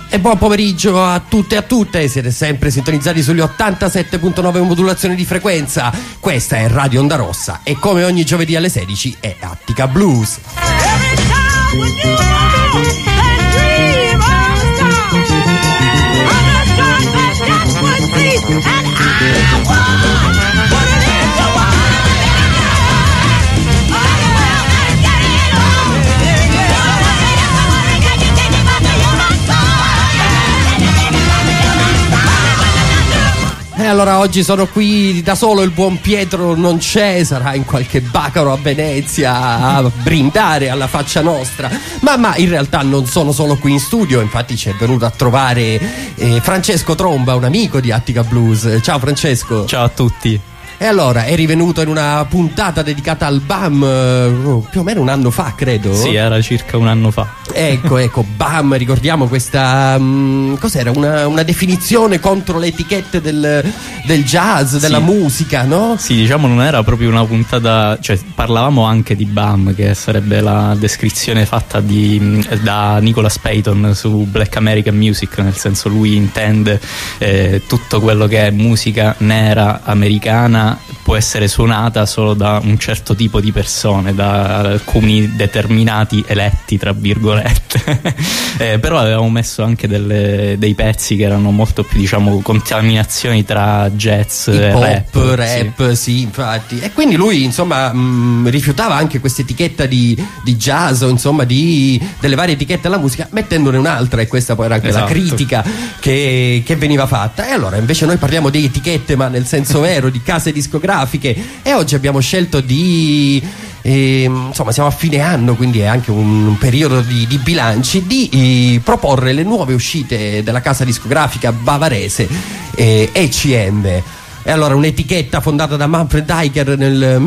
E buon pomeriggio a tutte e a tutte, siete sempre sintonizzati sugli 87.9 modulazioni di frequenza. Questa è Radio Onda Rossa e come ogni giovedì alle 16 è Attica Blues. E allora oggi sono qui da solo, il buon Pietro non c'è, sarà in qualche bacaro a Venezia a brindare alla faccia nostra, ma in realtà non sono solo qui in studio, infatti ci è venuto a trovare Francesco Tromba, un amico di Attica Blues. Ciao Francesco. Ciao a tutti. E allora, eri venuto in una puntata dedicata al BAM più o meno un anno fa, credo? Sì, era circa un anno fa. Ecco, BAM, ricordiamo questa... cos'era? Una definizione contro le etichette del jazz, della musica, no? Sì, diciamo non era proprio una puntata... Cioè, parlavamo anche di BAM, che sarebbe la descrizione fatta da Nicholas Payton su Black American Music, nel senso lui intende tutto quello che è musica nera americana può essere suonata solo da un certo tipo di persone, da alcuni determinati eletti tra virgolette. Però avevamo messo anche dei pezzi che erano molto più, diciamo, contaminazioni tra jazz e rap, sì, infatti. E quindi lui insomma rifiutava anche questa etichetta di jazz, o insomma delle varie etichette alla musica, mettendone un'altra, e questa poi era anche la critica che veniva fatta. E allora invece noi parliamo di etichette, ma nel senso vero, di case discografiche, e oggi abbiamo scelto insomma siamo a fine anno, quindi è anche un periodo di bilanci, di proporre le nuove uscite della casa discografica bavarese ECM. E allora un'etichetta fondata da Manfred Eicher nel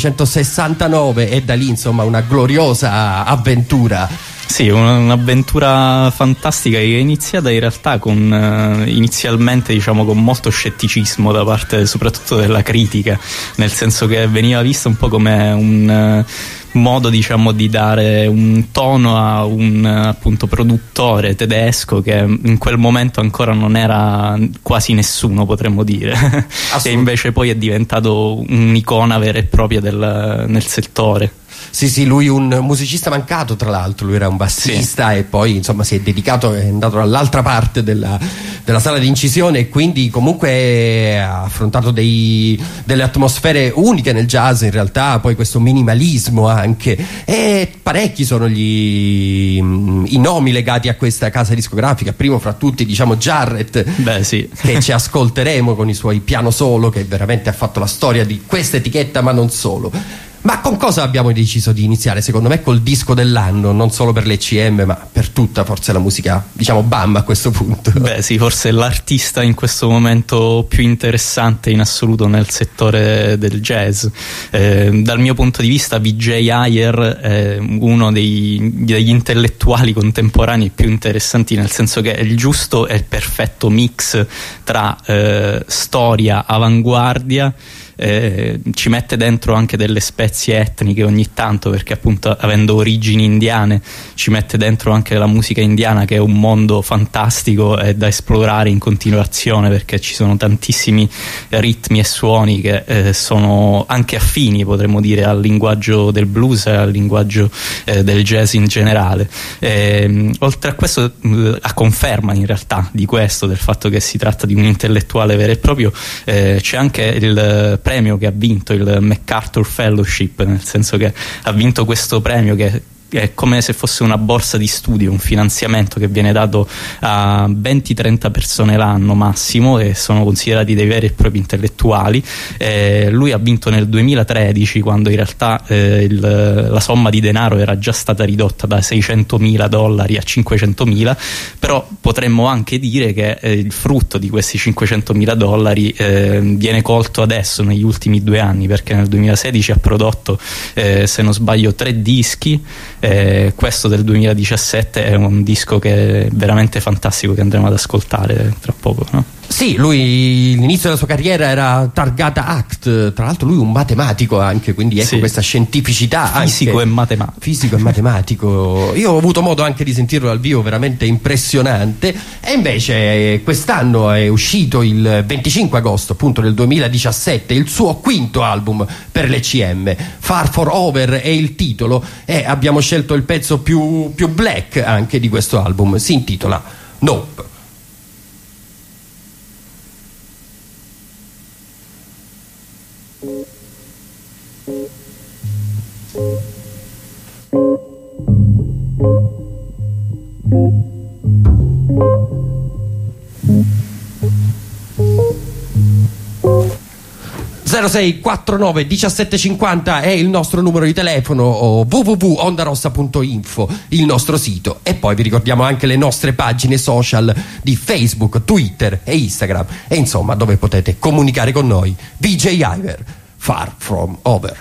1969, e da lì insomma una gloriosa avventura. Sì, un'avventura fantastica che è iniziata in realtà inizialmente, diciamo, con molto scetticismo da parte soprattutto della critica, nel senso che veniva vista un po' come un modo, diciamo, di dare un tono a un appunto produttore tedesco che in quel momento ancora non era quasi nessuno, potremmo dire, e invece poi è diventato un'icona vera e propria nel settore. Sì, lui un musicista mancato, tra l'altro, lui era un bassista, sì. E poi insomma si è dedicato, è andato dall'altra parte della sala di incisione, e quindi comunque ha affrontato delle atmosfere uniche nel jazz in realtà, poi questo minimalismo anche, e parecchi sono i nomi legati a questa casa discografica, primo fra tutti diciamo Jarrett. Beh, sì. Che ci ascolteremo con i suoi piano solo, che veramente ha fatto la storia di questa etichetta, ma non solo. Ma con cosa abbiamo deciso di iniziare? Secondo me col disco dell'anno, non solo per l'ECM, ma per tutta forse la musica, diciamo, BAM a questo punto. Beh sì, forse l'artista in questo momento più interessante in assoluto nel settore del jazz. Dal mio punto di vista Vijay Iyer è uno degli intellettuali contemporanei più interessanti, nel senso che è il giusto e il perfetto mix tra storia, avanguardia, ci mette dentro anche delle spezie etniche ogni tanto, perché appunto avendo origini indiane ci mette dentro anche la musica indiana, che è un mondo fantastico e da esplorare in continuazione, perché ci sono tantissimi ritmi e suoni che sono anche affini, potremmo dire, al linguaggio del blues e al linguaggio del jazz in generale. Oltre a questo, a conferma in realtà di questo, del fatto che si tratta di un intellettuale vero e proprio, c'è anche il premio che ha vinto, il MacArthur Fellowship, nel senso che ha vinto questo premio che è come se fosse una borsa di studio, un finanziamento che viene dato a 20-30 persone l'anno massimo, e sono considerati dei veri e propri intellettuali. Lui ha vinto nel 2013, quando in realtà la somma di denaro era già stata ridotta da $600.000 a $500.000, però potremmo anche dire che il frutto di questi $500.000 viene colto adesso, negli ultimi 2 anni, perché nel 2016 ha prodotto, se non sbaglio, 3 dischi. Questo del 2017 è un disco che è veramente fantastico, che andremo ad ascoltare tra poco, no? Sì, lui l'inizio della sua carriera era targata Act, tra l'altro lui un matematico anche, quindi ecco questa scientificità fisico anche, e matematico. Io ho avuto modo anche di sentirlo dal vivo, veramente impressionante. E invece quest'anno è uscito il 25 agosto appunto del 2017 il suo quinto album per l'ECM, Far For Over è il titolo, e abbiamo scelto il pezzo più black anche di questo album, si intitola Nope. ...0649 1750 è il nostro numero di telefono, o www.ondarossa.info il nostro sito, e poi vi ricordiamo anche le nostre pagine social di Facebook, Twitter e Instagram, e insomma dove potete comunicare con noi. VJ Iver, Far From Over.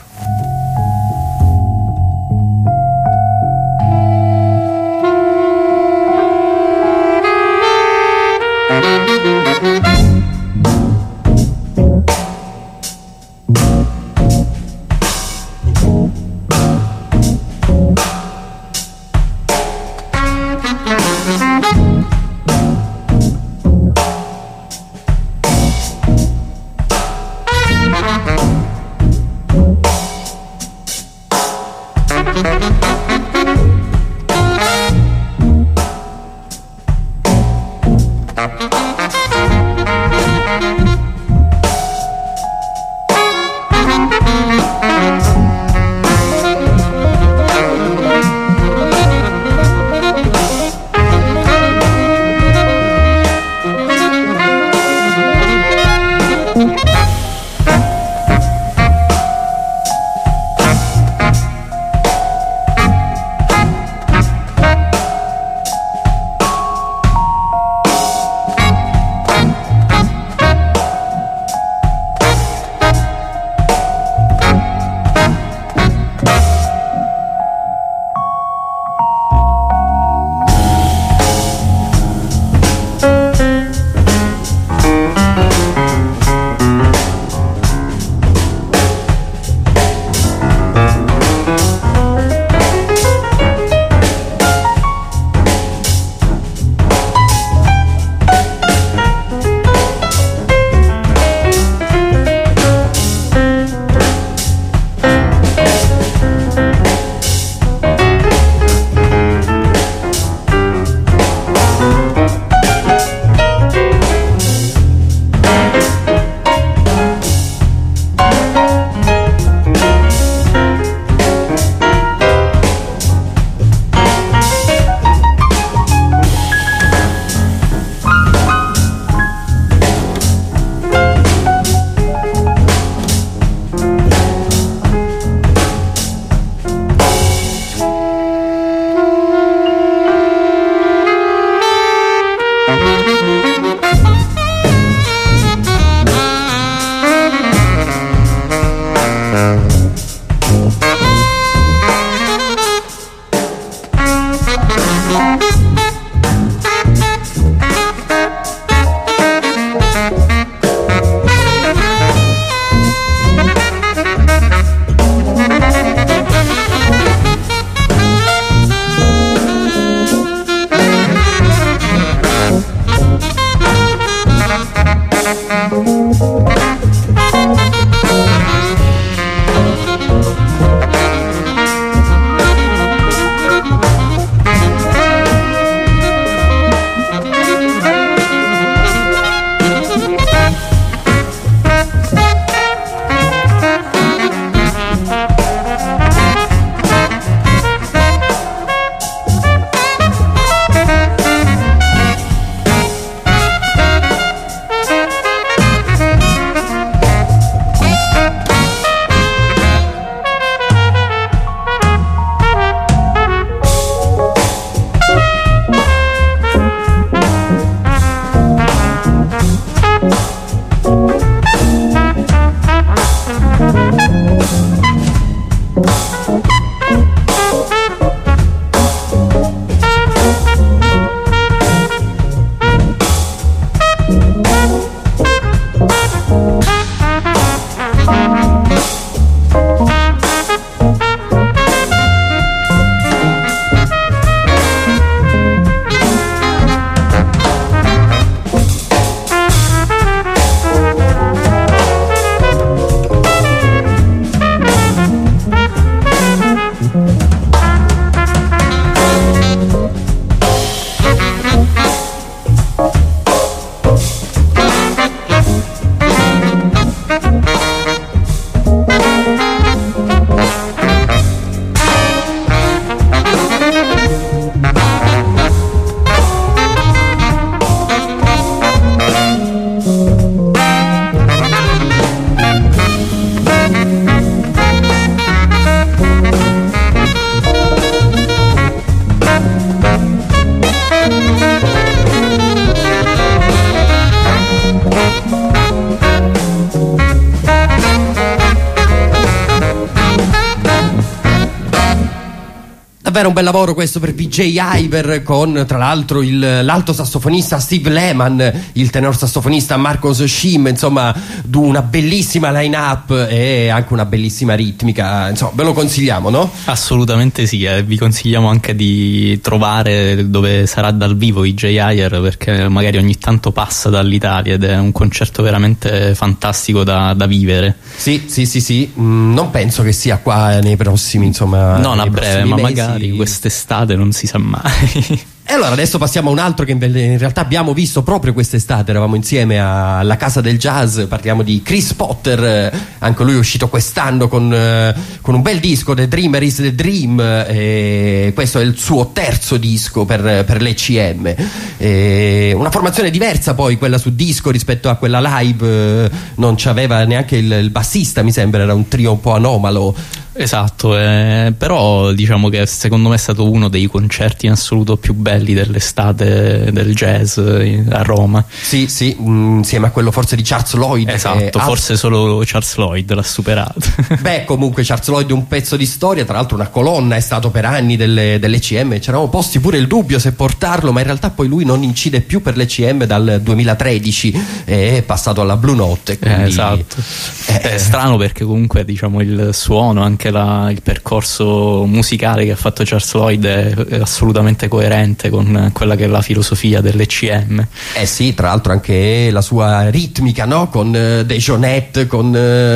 davvero un bel lavoro questo per Vijay Iyer, con tra l'altro l'alto sassofonista Steve Lehman, il tenor sassofonista Marcos Schim, insomma una bellissima line-up e anche una bellissima ritmica, insomma ve lo consigliamo, no? Assolutamente sì, vi consigliamo anche di trovare dove sarà dal vivo Vijay Iyer, perché magari ogni tanto passa dall'Italia ed è un concerto veramente fantastico da vivere. Sì, non penso che sia qua nei prossimi, insomma, non a breve, ma mesi. magari quest'estate, non si sa mai. E allora adesso passiamo a un altro che in realtà abbiamo visto proprio quest'estate, eravamo insieme alla Casa del Jazz, parliamo di Chris Potter, anche lui è uscito quest'anno con un bel disco, The Dreamer is the Dream, e questo è il suo terzo disco per l'ECM, una formazione diversa poi quella su disco rispetto a quella live, non c'aveva neanche il bassista, mi sembra, era un trio un po' anomalo. Esatto, però diciamo che secondo me è stato uno dei concerti in assoluto più belli dell'estate del jazz a Roma. Sì, insieme a quello forse di Charles Lloyd. Esatto, forse solo Charles Lloyd l'ha superato. Beh, comunque Charles Lloyd è un pezzo di storia, tra l'altro una colonna, è stato per anni dell'ECM, c'eravamo posti pure il dubbio se portarlo, ma in realtà poi lui non incide più per l'ECM dal 2013, è passato alla Blue Note. Quindi, esatto. È strano perché comunque diciamo il suono, anche il percorso musicale che ha fatto Charles Lloyd è assolutamente coerente con quella che è la filosofia dell'ECM. Sì, tra l'altro anche la sua ritmica, no? Con Dejonet, con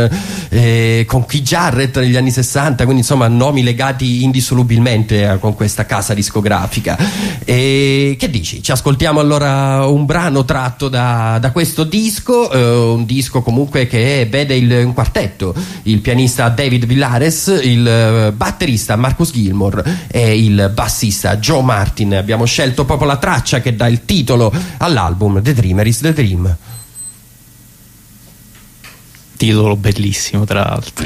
Keith Jarrett negli anni 60, quindi insomma nomi legati indissolubilmente con questa casa discografica. E che dici? Ci ascoltiamo allora un brano tratto da questo disco, un disco comunque che vede un quartetto, il pianista David Villares, il batterista Marcus Gilmore e il bassista Joe Martin. Abbiamo scelto proprio la traccia che dà il titolo all'album, The Dreamer is the Dream. Titolo bellissimo, tra l'altro.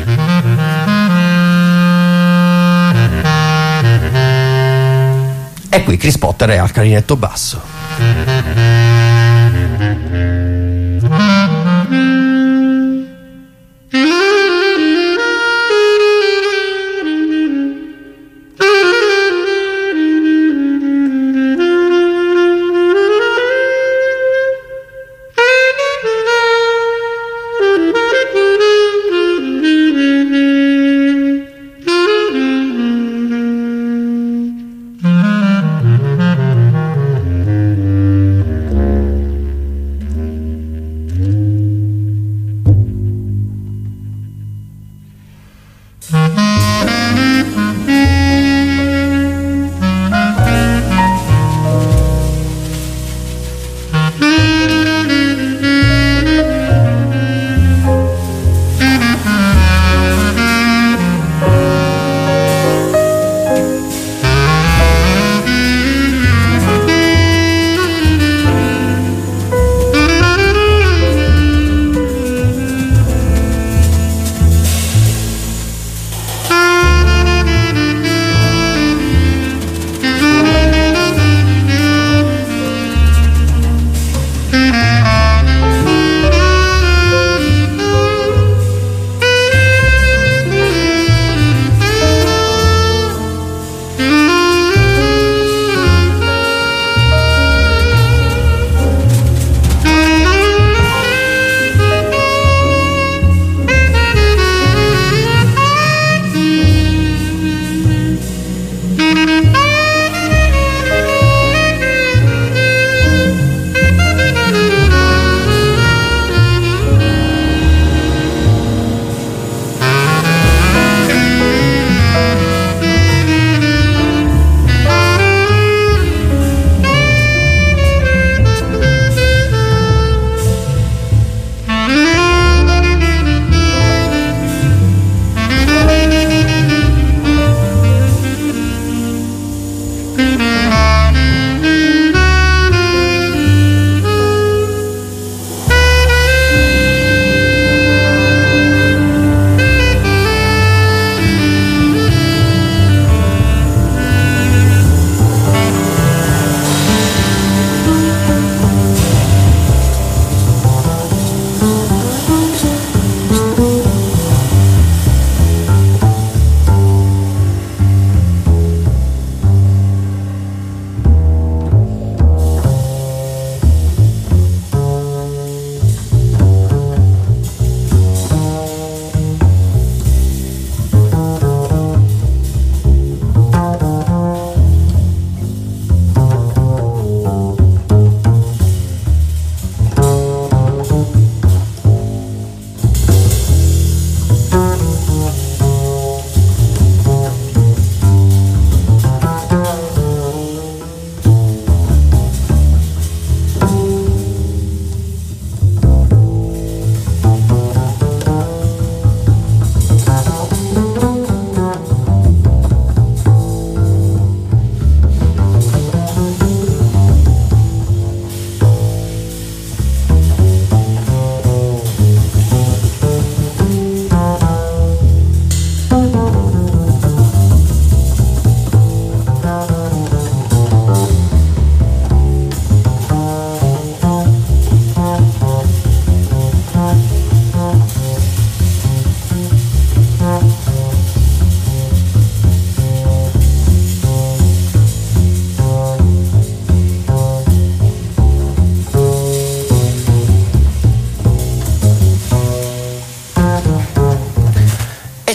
E qui Chris Potter è al clarinetto basso.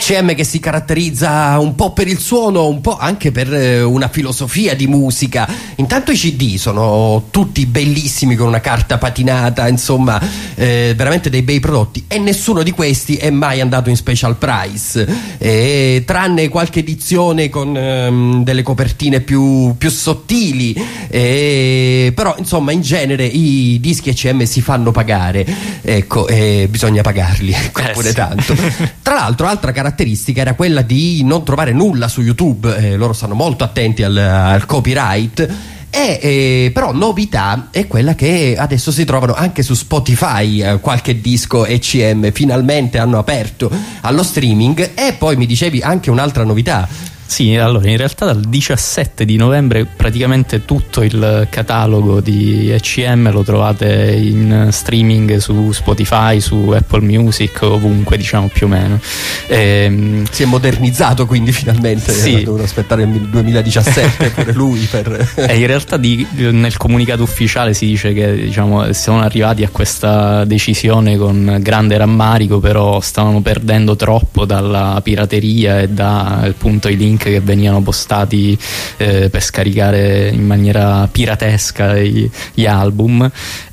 ECM che si caratterizza un po' per il suono, un po' anche per una filosofia di musica. Intanto i CD sono tutti bellissimi, con una carta patinata, insomma veramente dei bei prodotti, e nessuno di questi è mai andato in special price, tranne qualche edizione con delle copertine più sottili, però insomma in genere i dischi ECM si fanno pagare, ecco, bisogna pagarli pure tanto. Tra l'altro, altra caratteristica era quella di non trovare nulla su YouTube, loro stanno molto attenti al copyright. Però novità è quella che adesso si trovano anche su Spotify, qualche disco ECM finalmente hanno aperto allo streaming. E poi mi dicevi anche un'altra novità. Sì, allora in realtà dal 17 di novembre praticamente tutto il catalogo di ECM lo trovate in streaming su Spotify, su Apple Music, ovunque, diciamo, più o meno. Si è modernizzato quindi finalmente, sì. Devono aspettare il 2017 pure lui per... In realtà nel comunicato ufficiale si dice che, diciamo, siamo arrivati a questa decisione con grande rammarico, però stavano perdendo troppo dalla pirateria e da appunto i link che venivano postati per scaricare in maniera piratesca gli album,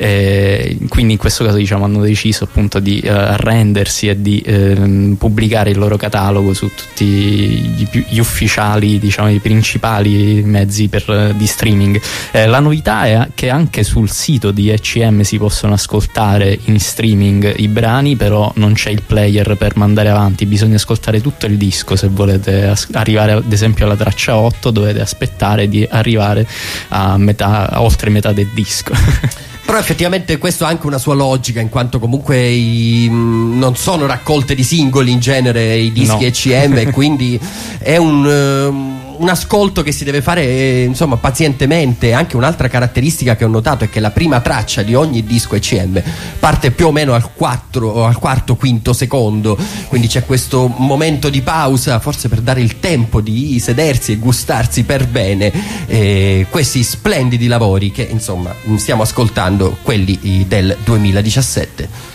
quindi in questo caso, diciamo, hanno deciso appunto di arrendersi e di pubblicare il loro catalogo su tutti gli ufficiali, diciamo, i principali mezzi di streaming. La novità è che anche sul sito di ECM si possono ascoltare in streaming i brani, però non c'è il player per mandare avanti, bisogna ascoltare tutto il disco. Se volete arrivare ad esempio alla traccia 8 dovete aspettare di arrivare a oltre metà del disco. Però effettivamente questo ha anche una sua logica, in quanto comunque non sono raccolte di singoli in genere i dischi, no. ECM, e quindi è un ascolto che si deve fare, insomma, pazientemente. Anche un'altra caratteristica che ho notato è che la prima traccia di ogni disco ECM parte più o meno al quarto, quinto secondo, quindi c'è questo momento di pausa, forse per dare il tempo di sedersi e gustarsi per bene questi splendidi lavori che, insomma, stiamo ascoltando, quelli del 2017.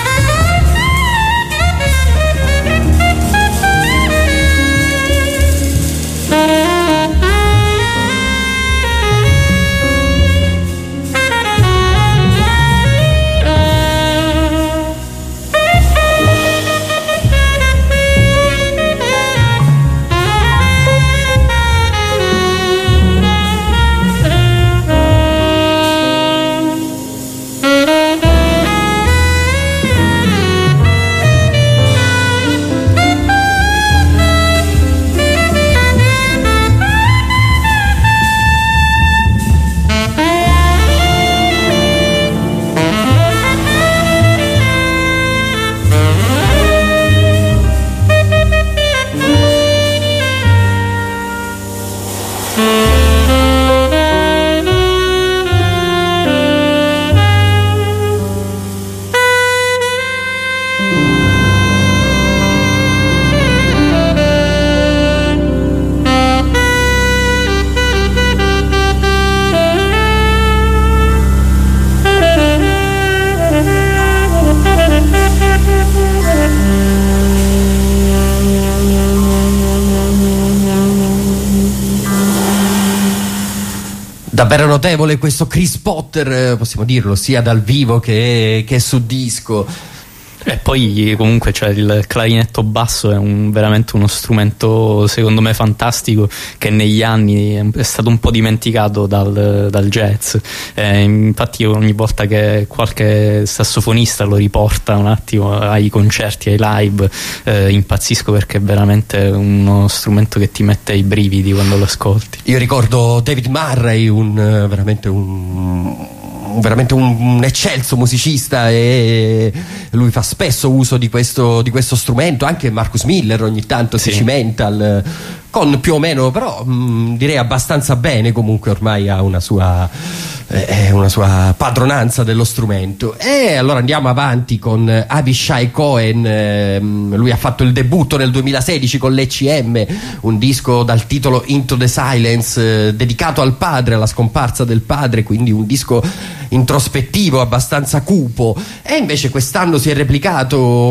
Davvero notevole questo Chris Potter, possiamo dirlo, sia dal vivo che su disco. E poi comunque c'è il clarinetto basso, è veramente uno strumento secondo me fantastico, che negli anni è stato un po' dimenticato dal jazz. Infatti ogni volta che qualche sassofonista lo riporta un attimo ai concerti, ai live, impazzisco, perché è veramente uno strumento che ti mette i brividi quando lo ascolti. Io ricordo David Murray, veramente un eccelso musicista, e lui fa spesso uso di questo strumento. Anche Marcus Miller ogni tanto si cimenta con più o meno, però direi abbastanza bene. Comunque ormai ha una sua padronanza dello strumento. E allora andiamo avanti con Avishai Cohen. Lui ha fatto il debutto nel 2016 con l'ECM, un disco dal titolo Into the Silence, dedicato al padre, alla scomparsa del padre, quindi un disco introspettivo, abbastanza cupo. E invece quest'anno si è replicato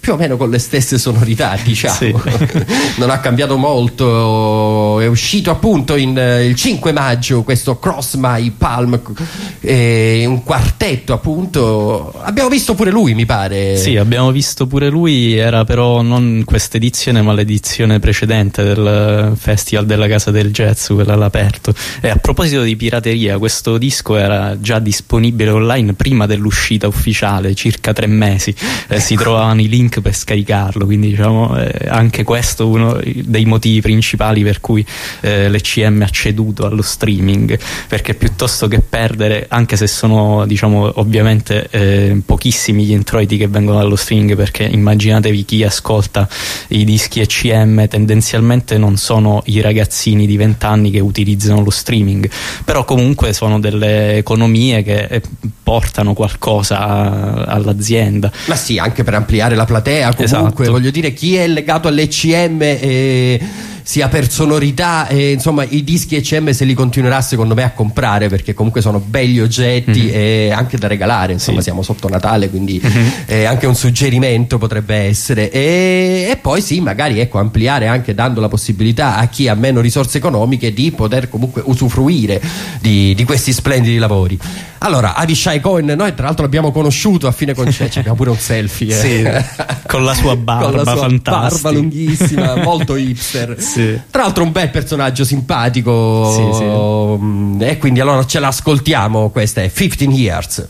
più o meno con le stesse sonorità, diciamo. Sì. Non ha cambiato molto. È uscito appunto il 5 maggio questo Cross My Palm, un quartetto appunto. Abbiamo visto pure lui, mi pare. Sì, abbiamo visto pure lui, era però non questa edizione ma l'edizione precedente del Festival della Casa del Jazz, quella all'aperto. E a proposito di pirateria, questo disco era già disponibile online prima dell'uscita ufficiale, circa 3 mesi. Si trovavano i link per scaricarlo, quindi diciamo anche questo è uno dei motivi principali per cui l'ECM ha ceduto allo streaming, perché piuttosto che perdere, anche se sono diciamo ovviamente pochissimi gli introiti che vengono dallo streaming, perché immaginatevi chi ascolta i dischi ECM tendenzialmente non sono i ragazzini di 20 anni che utilizzano lo streaming, però comunque sono delle economie che portano qualcosa all'azienda. Ma sì, anche per ampliare la platea comunque, esatto. Voglio dire, chi è legato all'ECM sia per sonorità insomma i dischi ECM se li continuerà secondo me a comprare, perché comunque sono belli oggetti e anche da regalare, insomma. Sì. Siamo sotto Natale, quindi anche un suggerimento potrebbe essere, e poi sì, magari ecco, ampliare anche dando la possibilità a chi ha meno risorse economiche di poter comunque usufruire di questi splendidi lavori. Allora, Avishai Cohen, noi tra l'altro l'abbiamo conosciuto a fine concerto, abbiamo pure un selfie sì, con la sua barba, con la sua fantastica, barba lunghissima, molto hipster. Sì. Tra l'altro un bel personaggio simpatico, sì. E quindi allora ce l'ascoltiamo, questa è 15 Years.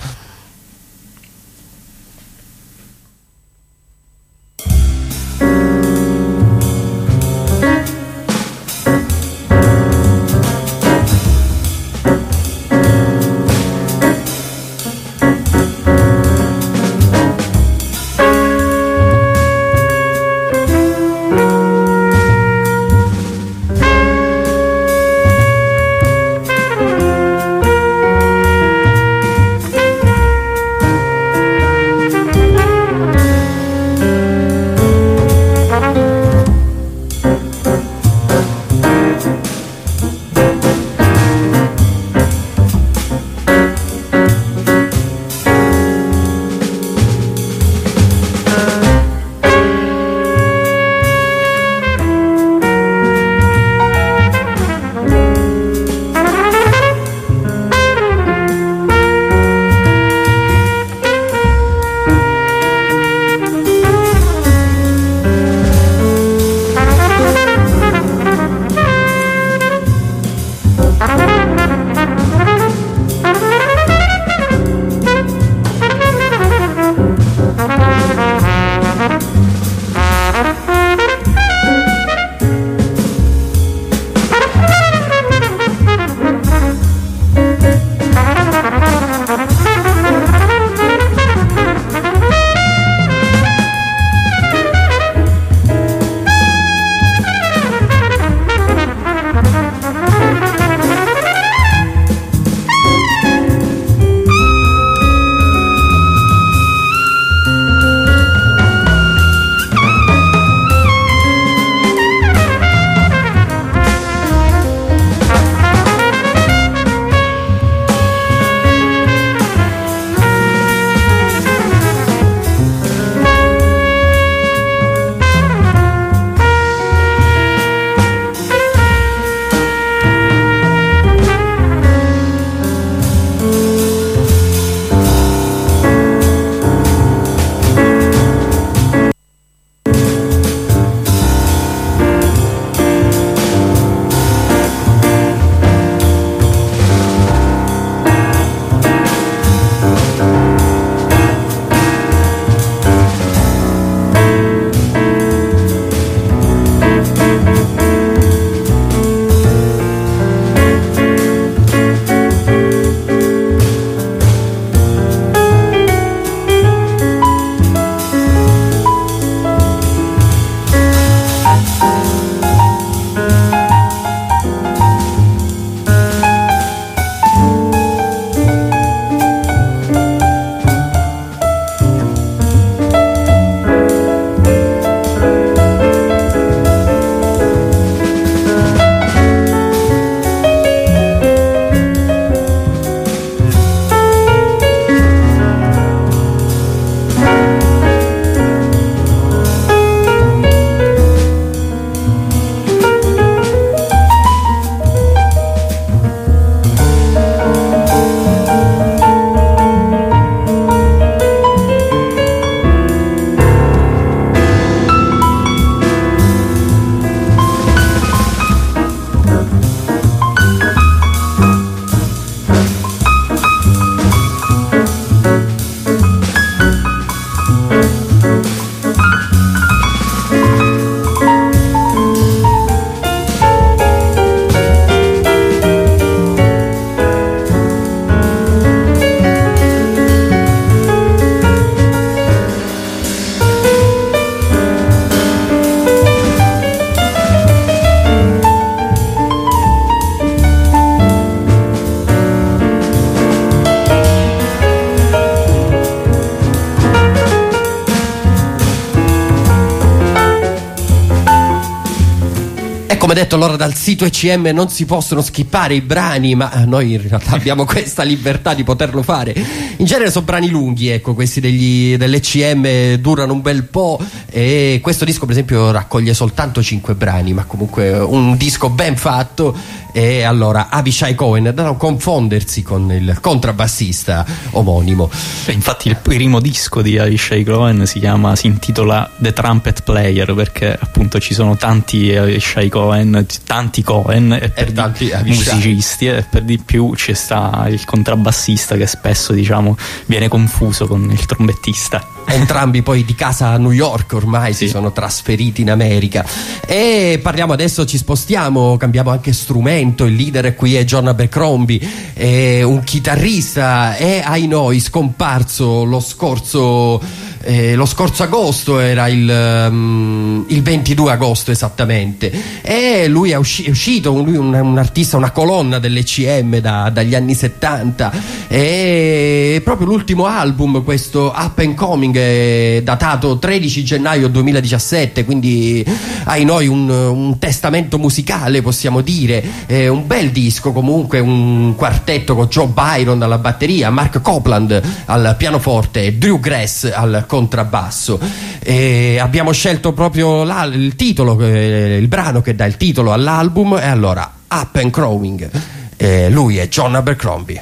E come detto, allora dal sito ECM non si possono skippare i brani, ma noi in realtà abbiamo questa libertà di poterlo fare. In genere sono brani lunghi, ecco, questi dell'ECM durano un bel po', e questo disco per esempio raccoglie soltanto 5 brani, ma comunque un disco ben fatto. E allora Avishai Cohen, da non confondersi con il contrabbassista omonimo. Infatti il primo disco di Avishai Cohen si intitola The Trumpet Player, perché appunto ci sono tanti Avishai Cohen, tanti Cohen e per tanti musicisti, e per di più ci sta il contrabbassista che spesso viene confuso con il trombettista. Entrambi poi di casa a New York ormai si sono trasferiti in America. E parliamo adesso, ci spostiamo, cambiamo anche strumento. Il leader qui è John Abercrombie, è un chitarrista, è ai noi scomparso lo scorso agosto, era il 22 agosto esattamente, e lui è uscito, un artista, una colonna dell'ECM dagli anni 70, e proprio l'ultimo album, questo Up and Coming, è datato 13 gennaio 2017, quindi ai noi un testamento musicale, possiamo dire. È un bel disco comunque, un quartetto con Joe Byron alla batteria, Mark Copeland al pianoforte e Drew Grass al contrabbasso. E abbiamo scelto proprio il titolo, il brano che dà il titolo all'album, e allora Up and Coming. Lui è John Abercrombie.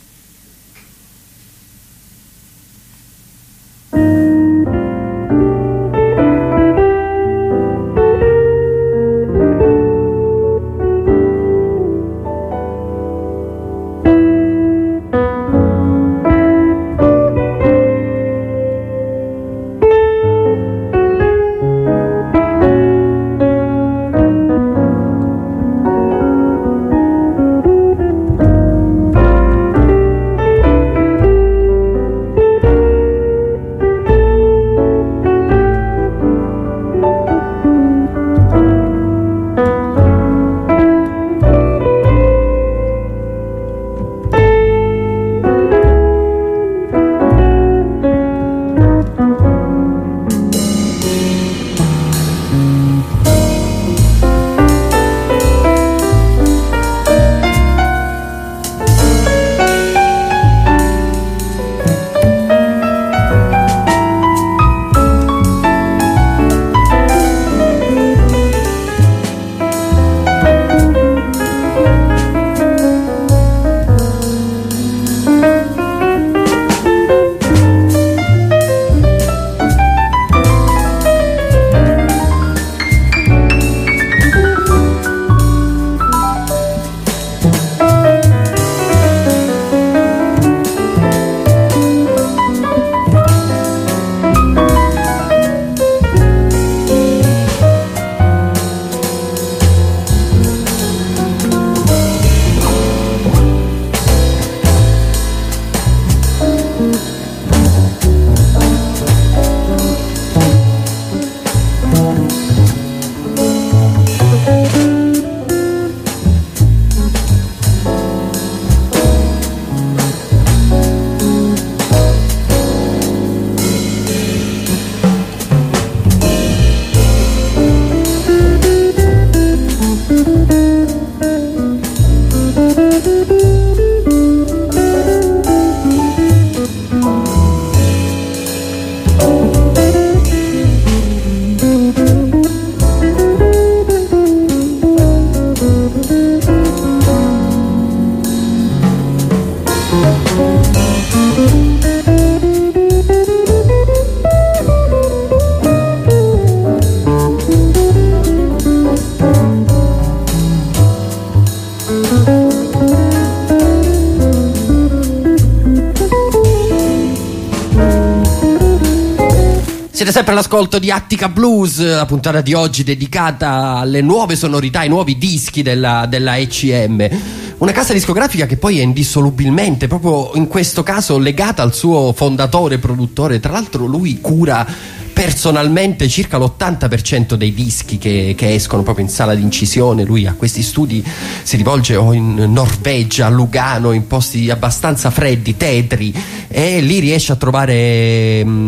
Siete sempre all'ascolto di Attica Blues, la puntata di oggi dedicata alle nuove sonorità, ai nuovi dischi della ECM. Una casa discografica che poi è indissolubilmente, proprio in questo caso, legata al suo fondatore, produttore. Tra l'altro lui cura personalmente circa l'80% dei dischi che escono proprio in sala di incisione. Lui a questi studi si rivolge o in Norvegia, a Lugano, in posti abbastanza freddi, tetri, e lì riesce a trovare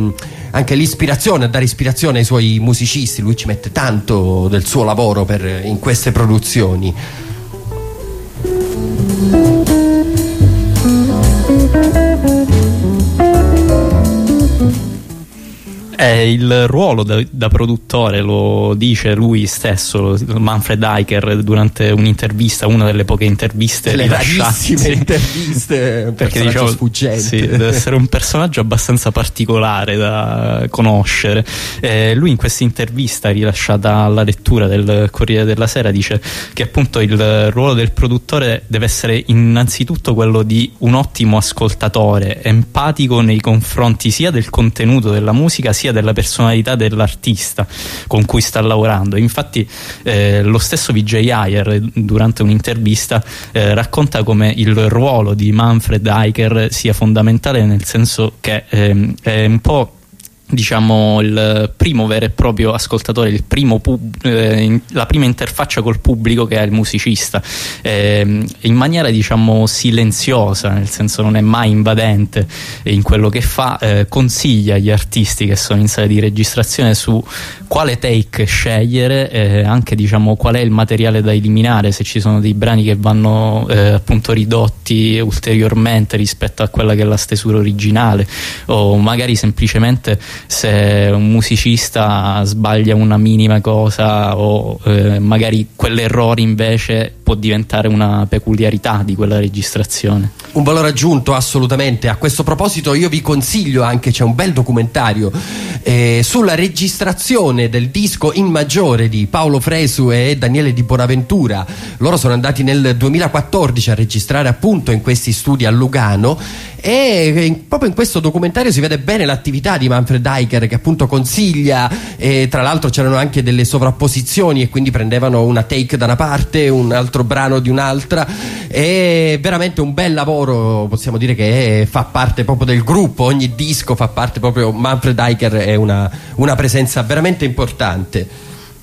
anche l'ispirazione, a dare ispirazione ai suoi musicisti. Lui ci mette tanto del suo lavoro in queste produzioni. Il ruolo da produttore lo dice lui stesso, Manfred Eicher, durante un'intervista, una delle poche interviste rilasciate. Le interviste, perché diciamo sfuggente. Sì, deve essere un personaggio abbastanza particolare da conoscere. Lui in questa intervista rilasciata alla lettura del Corriere della Sera dice che appunto il ruolo del produttore deve essere innanzitutto quello di un ottimo ascoltatore, empatico nei confronti sia del contenuto della musica sia della personalità dell'artista con cui sta lavorando. Infatti lo stesso Vijay Iyer durante un'intervista racconta come il ruolo di Manfred Eicher sia fondamentale, nel senso che è un po', diciamo, il primo vero e proprio ascoltatore, il primo la prima interfaccia col pubblico che ha il musicista, in maniera, diciamo, silenziosa, nel senso non è mai invadente in quello che fa, consiglia agli artisti che sono in sala di registrazione su quale take scegliere, anche, diciamo, qual è il materiale da eliminare, se ci sono dei brani che vanno appunto ridotti ulteriormente rispetto a quella che è la stesura originale, o magari semplicemente se un musicista sbaglia una minima cosa, o magari quell'errore invece può diventare una peculiarità di quella registrazione. Un valore aggiunto assolutamente. A questo proposito io vi consiglio anche, c'è un bel documentario sulla registrazione del disco In Maggiore di Paolo Fresu e Daniele Di Bonaventura. Loro sono andati nel 2014 a registrare appunto in questi studi a Lugano, e proprio in questo documentario si vede bene l'attività di Manfred Eicher, che appunto consiglia, e tra l'altro c'erano anche delle sovrapposizioni e quindi prendevano una take da una parte, un altro brano di un'altra. È veramente un bel lavoro, possiamo dire che fa parte proprio del gruppo, ogni disco fa parte proprio, Manfred Eicher è una presenza veramente importante.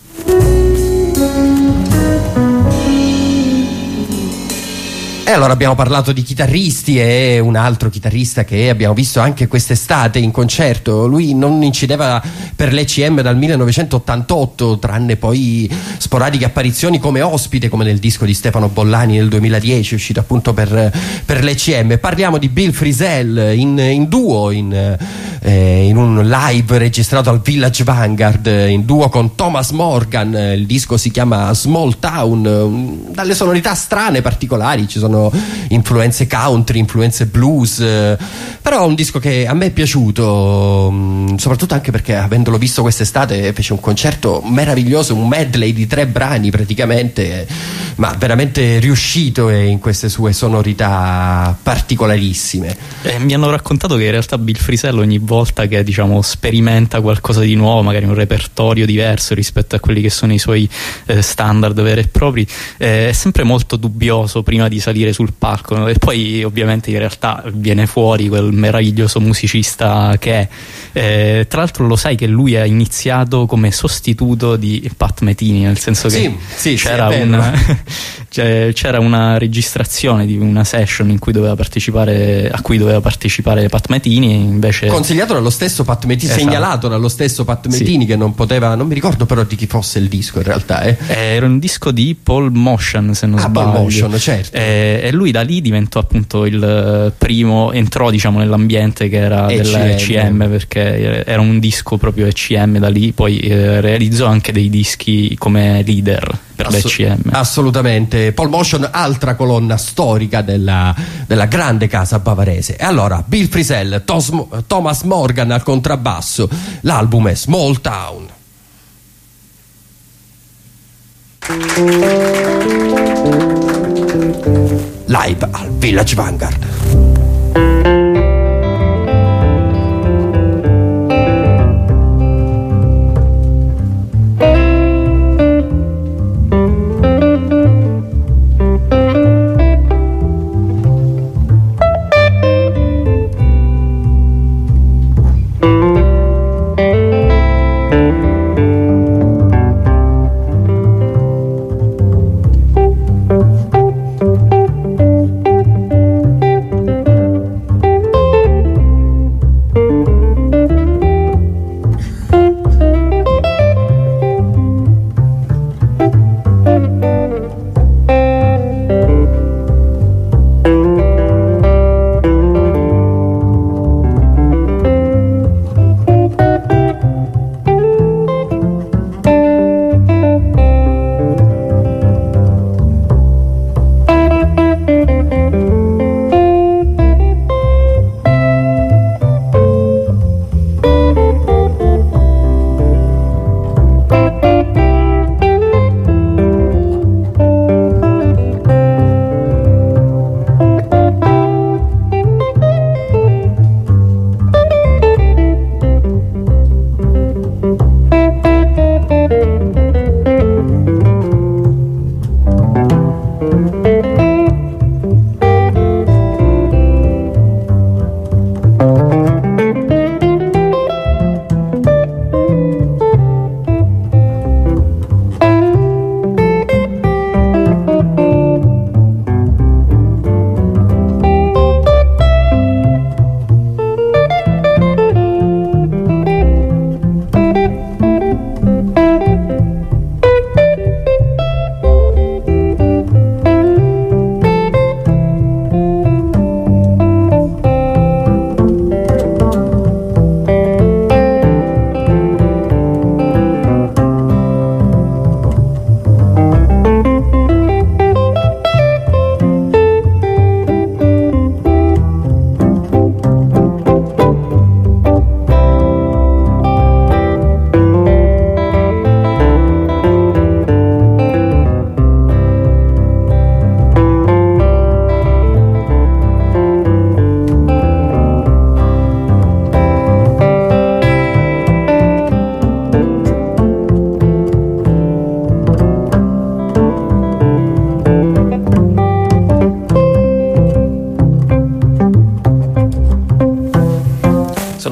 E allora abbiamo parlato di chitarristi, e un altro chitarrista che abbiamo visto anche quest'estate in concerto. Lui non incideva per l'ECM dal 1988, tranne poi sporadiche apparizioni come ospite, come nel disco di Stefano Bollani nel 2010, uscito appunto per l'ECM. Parliamo di Bill Frisell in duo, in un live registrato al Village Vanguard, in duo con Thomas Morgan. Il disco si chiama Small Town, dalle sonorità strane, particolari, ci sono influenze country, influenze blues, però è un disco che a me è piaciuto, soprattutto anche perché, avendolo visto quest'estate, fece un concerto meraviglioso, un medley di 3 brani praticamente, ma veramente riuscito, e in queste sue sonorità particolarissime. Mi hanno raccontato che in realtà Bill Frisell ogni volta che, diciamo, sperimenta qualcosa di nuovo, magari un repertorio diverso rispetto a quelli che sono i suoi standard veri e propri, è sempre molto dubbioso prima di salire sul palco, e poi ovviamente in realtà viene fuori quel meraviglioso musicista che è. Tra l'altro lo sai che lui ha iniziato come sostituto di Pat Metheny, nel senso che c'era una registrazione di una session a cui doveva partecipare Pat Metheny, invece consigliato dallo stesso Pat Metheny, esatto, segnalato dallo stesso Pat Metheny, sì, che non poteva, non mi ricordo però di chi fosse il disco in realtà. Era un disco di Paul Motion, se non sbaglio. Paul Motion, certo. E lui da lì diventò appunto il primo, entrò, diciamo, nell'ambiente che era dell'ECM, perché era un disco proprio ECM. Da lì poi realizzò anche dei dischi come leader per l'ECM. Assolutamente. Paul Motion, altra colonna storica della grande casa bavarese. E allora Bill Frisell, Thomas Morgan al contrabbasso, l'album è Small Town. Live al Village Vanguard.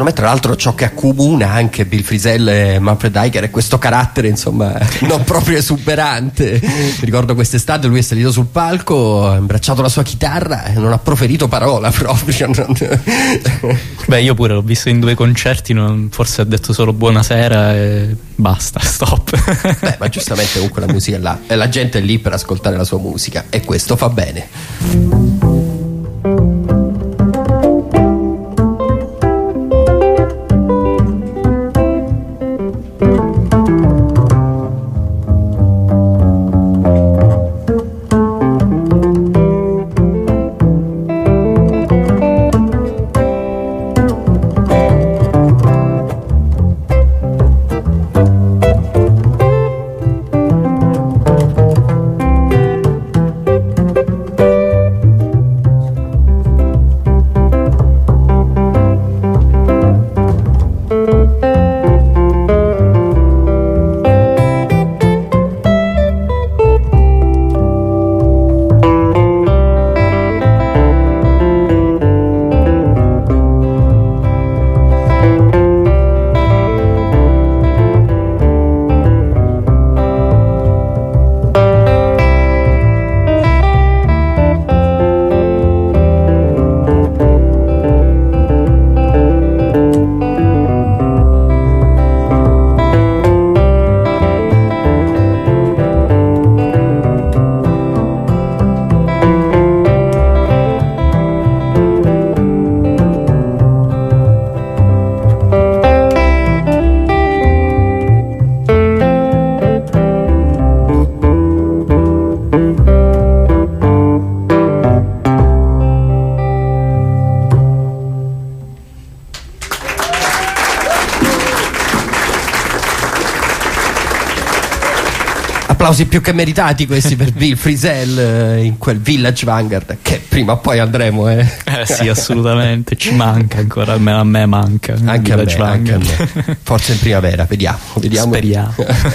secondo me tra l'altro ciò che accomuna anche Bill Frisell e Manfred Eicher è questo carattere insomma non proprio esuberante. Mi ricordo quest'estate lui è salito sul palco, ha imbracciato la sua chitarra e non ha proferito parola proprio. Beh, io pure l'ho visto in 2 concerti, forse ha detto solo buonasera e basta, stop. Beh, ma giustamente comunque la musica è là e la gente è lì per ascoltare la sua musica e questo fa bene. Applausi più che meritati questi per Bill Frisell in quel Village Vanguard che prima o poi andremo. Sì, assolutamente, ci manca ancora, almeno a me manca. Anche a me. Forse in primavera, vediamo. Speriamo.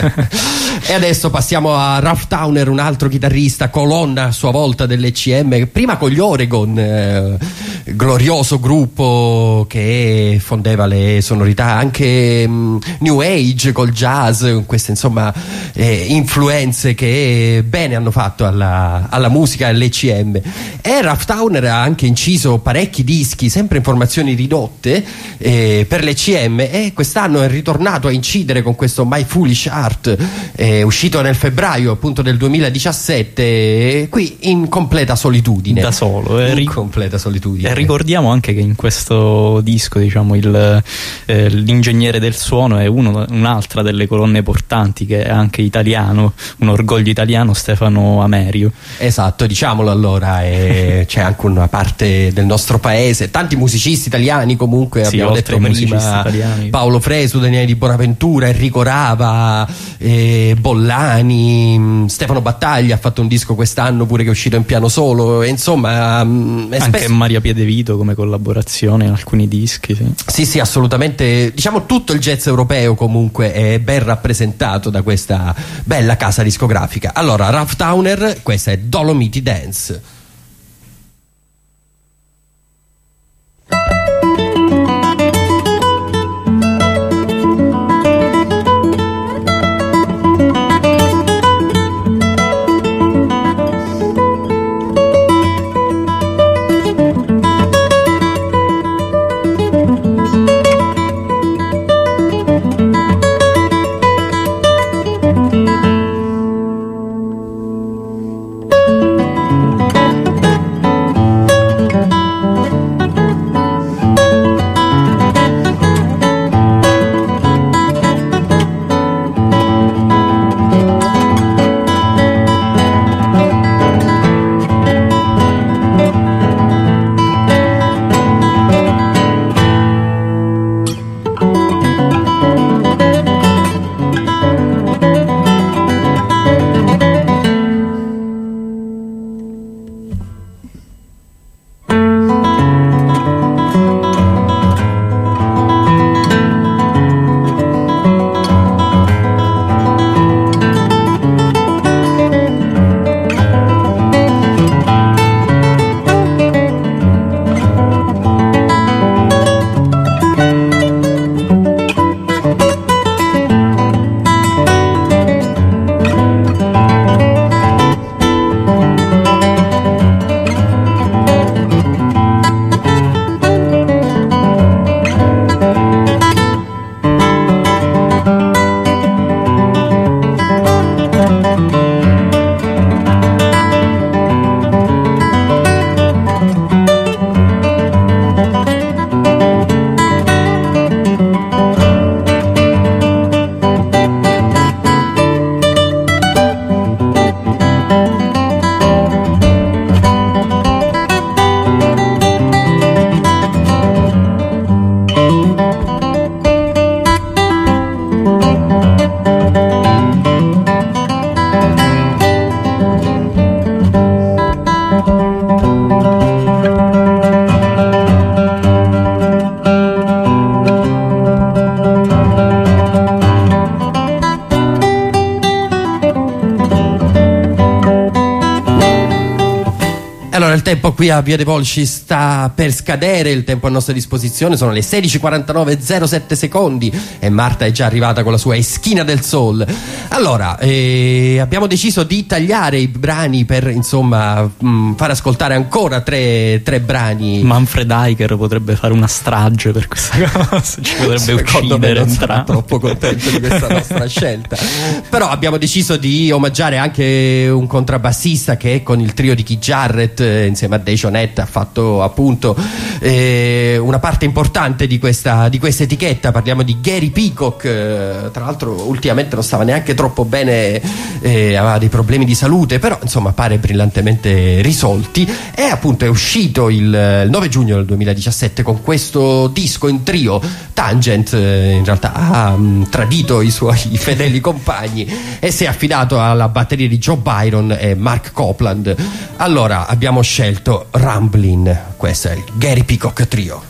E adesso passiamo a Ralph Towner, un altro chitarrista, colonna a sua volta dell'ECM, prima con gli Oregon, glorioso gruppo che fondeva le sonorità anche New Age col jazz, queste insomma influenze che bene hanno fatto alla musica all'ECM. E Ralph Towner ha anche inciso parecchi dischi sempre in formazioni ridotte per l'ECM, e quest'anno è ritornato a incidere con questo My Foolish Heart, uscito nel febbraio appunto del 2017, qui in completa solitudine, da solo, in completa solitudine. E ricordiamo anche che in questo disco, diciamo, l'ingegnere del suono è un'altra delle colonne portanti, che è anche italiano, un orgoglio italiano, Stefano Amerio. Esatto, diciamolo allora, c'è anche una parte del nostro paese, tanti musicisti italiani comunque, sì, abbiamo detto prima, Paolo Fresu, Daniele Di Bonaventura, Enrico Rava, Bollani, Stefano Battaglia ha fatto un disco quest'anno pure che è uscito in piano solo, e insomma anche Maria Piedevito come collaborazione in alcuni dischi. Sì, assolutamente, diciamo tutto il jazz europeo comunque è ben rappresentato da questa bella casa discografica. Allora, Ralph Towner, questa è Dolomiti Dance. Il tempo qui a Via dei Volsci sta per scadere, il tempo a nostra disposizione sono le 16:49:07 secondi e Marta è già arrivata con la sua Eschina del Soul. Allora, abbiamo deciso di tagliare i brani per insomma far ascoltare ancora tre brani. Manfred Eicher potrebbe fare una strage per questa cosa, ci potrebbe uccidere. Non sarà troppo contento di questa nostra scelta, però abbiamo deciso di omaggiare anche un contrabbassista che con il trio di Keith Jarrett insieme a Dejonette ha fatto appunto una parte importante di questa etichetta. Parliamo di Gary Peacock, tra l'altro ultimamente non stava neanche troppo bene, aveva dei problemi di salute, però insomma pare brillantemente risolti, e appunto è uscito il 9 giugno del 2017 con questo disco in trio. Tangent in realtà ha tradito i suoi fedeli compagni e si è affidato alla batteria di Joe Byron e Mark Copeland. Allora abbiamo scelto Ramblin', questo è il Gary Peacock Trio.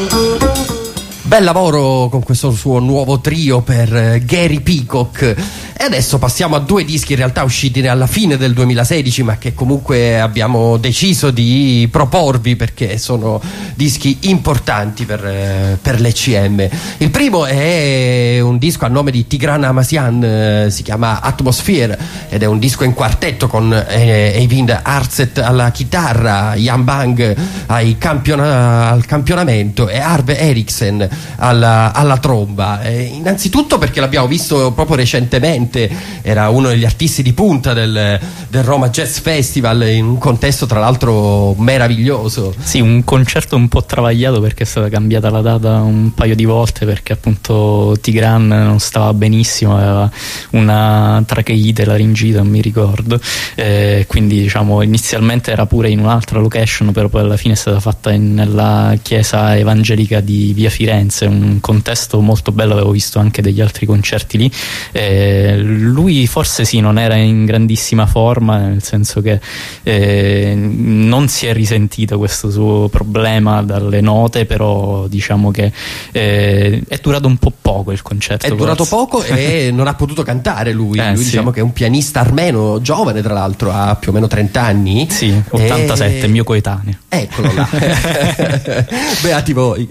Bel lavoro con questo suo nuovo trio per Gary Peacock. E adesso passiamo a due dischi in realtà usciti alla fine del 2016, ma che comunque abbiamo deciso di proporvi perché sono dischi importanti per l'ECM. Il primo è un disco a nome di Tigran Amassian, si chiama Atmosphere, ed è un disco in quartetto con Eivind Arset alla chitarra, Jan Bang al campionamento e Arve Eriksen alla tromba. Innanzitutto perché l'abbiamo visto proprio recentemente, era uno degli artisti di punta del Roma Jazz Festival, in un contesto tra l'altro meraviglioso. Sì, un concerto un po' travagliato perché è stata cambiata la data un paio di volte, perché appunto Tigran non stava benissimo, aveva una tracheite, laringite, non mi ricordo, quindi diciamo inizialmente era pure in un'altra location, però poi alla fine è stata fatta nella chiesa evangelica di via Firenze, un contesto molto bello, avevo visto anche degli altri concerti lì. Lui forse sì, non era in grandissima forma, nel senso che non si è risentito questo suo problema dalle note, però diciamo che è durato un po' poco il concerto. È durato poco e non ha potuto cantare lui. Lui sì. Diciamo che è un pianista armeno, giovane tra l'altro, ha più o meno 30 anni. Sì, 87, mio coetaneo. Eccolo là. Beati voi.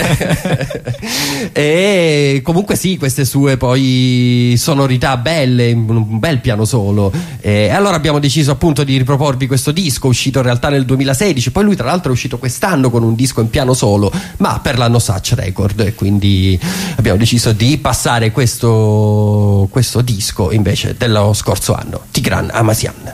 E comunque sì, queste sue poi sonorità belle, un bel piano solo. E allora abbiamo deciso appunto di riproporvi questo disco, uscito in realtà nel 2016. Poi lui tra l'altro è uscito quest'anno con un disco in piano solo, ma per la Nosach Record, e quindi abbiamo deciso di passare questo disco invece dello scorso anno, Tigran Amassian.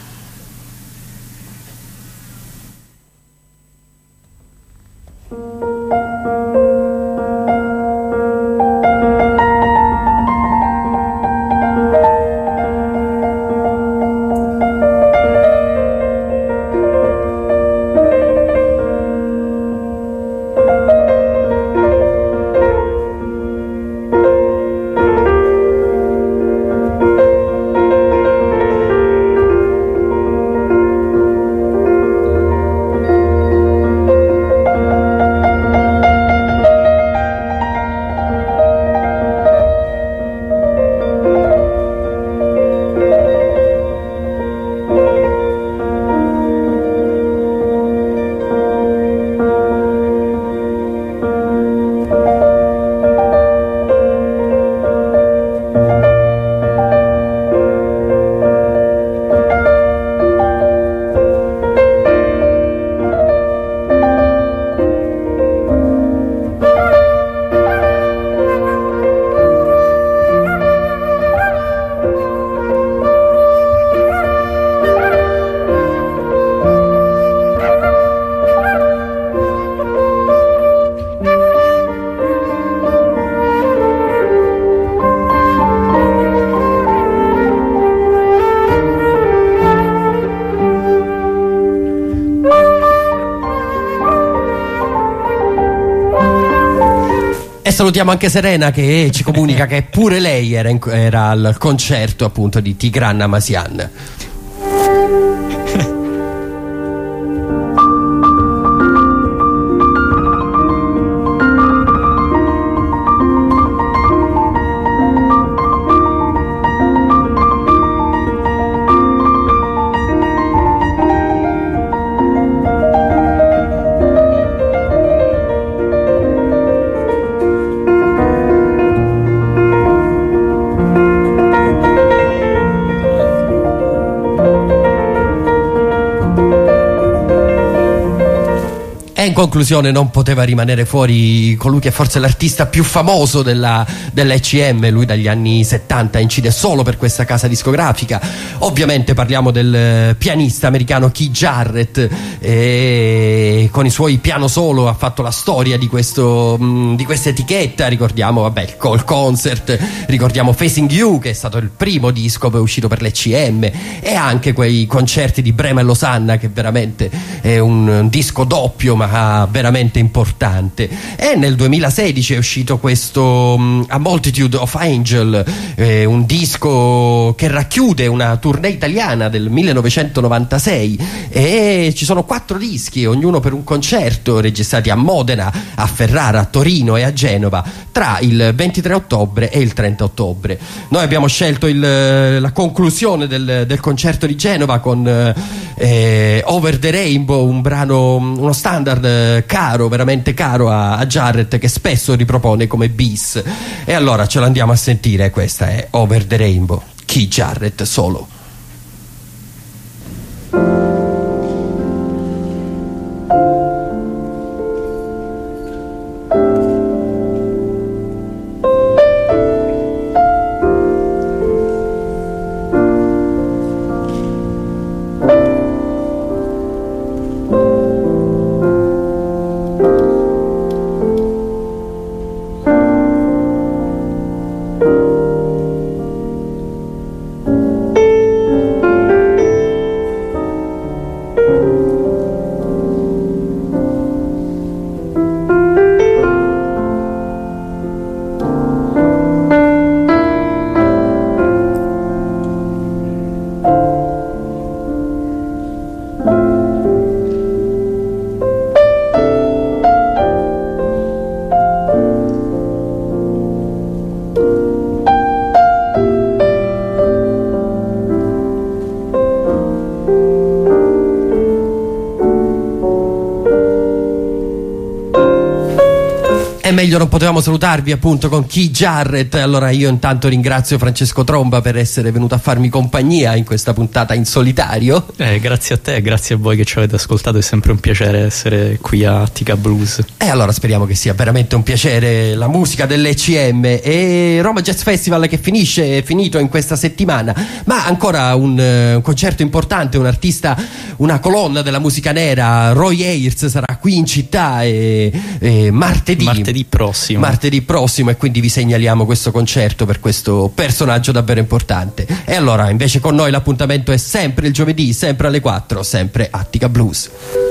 E salutiamo anche Serena che ci comunica che pure lei era al concerto appunto di Tigran Amassian. In conclusione non poteva rimanere fuori colui che forse è l'artista più famoso dell'ECM. Lui dagli anni 70 incide solo per questa casa discografica. Ovviamente parliamo del pianista americano Keith Jarrett, e con i suoi piano solo ha fatto la storia di questa etichetta. Ricordiamo il Call Concert, ricordiamo Facing You, che è stato il primo disco che è uscito per l'ECM, e anche quei concerti di Brema e Losanna, che veramente è un disco doppio ma artista veramente importante. E nel 2016 è uscito questo A Multitude of Angel, un disco che racchiude una tournée italiana del 1996, e ci sono 4 dischi, ognuno per un concerto, registrati a Modena, a Ferrara, a Torino e a Genova tra il 23 ottobre e il 30 ottobre. Noi abbiamo scelto la conclusione del concerto di Genova con Over the Rainbow, un brano, uno standard caro, veramente caro a Jarrett, che spesso ripropone come bis. E allora ce l'andiamo a sentire, questa è Over the Rainbow, Keith Jarrett solo. Meglio non potevamo salutarvi appunto con Keith Jarrett. Allora io intanto ringrazio Francesco Tromba per essere venuto a farmi compagnia in questa puntata in solitario. Grazie a te, grazie a voi che ci avete ascoltato, è sempre un piacere essere qui a Attica Blues. E allora speriamo che sia veramente un piacere la musica dell'ECM e Roma Jazz Festival che è finito in questa settimana, ma ancora un concerto importante, un artista, una colonna della musica nera, Roy Ayers, sarà qui in città martedì prossimo, e quindi vi segnaliamo questo concerto per questo personaggio davvero importante. E allora invece con noi l'appuntamento è sempre il giovedì, sempre alle 4, sempre Attica Blues.